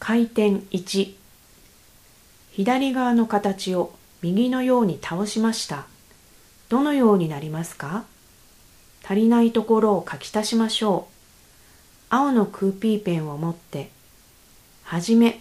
回転1、左側の形を右のように倒しました。どのようになりますか？足りないところを書き足しましょう。青のクーピーペンを持って、はじめ、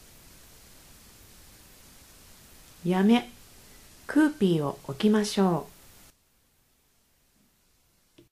やめ、クーピーを置きましょう。